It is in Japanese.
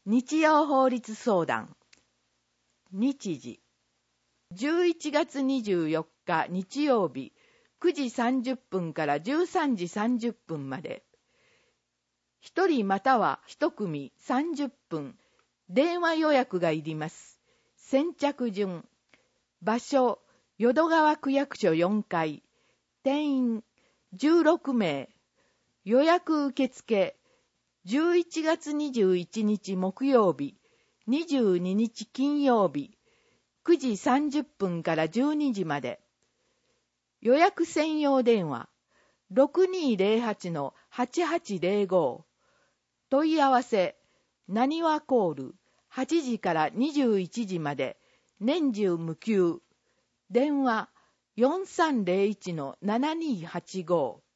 日曜法律相談。日時。11月24日日曜日9時30分から13時30分まで。1人または1組30分。電話予約がいります。先着順。場所、淀川区役所4階。定員16名。予約受付。11月21日木曜日、22日金曜日、9時30分から12時まで。予約専用電話、6208-8805。問い合わせ、なにわコール、8時から21時まで、年中無休。電話、4301-7285。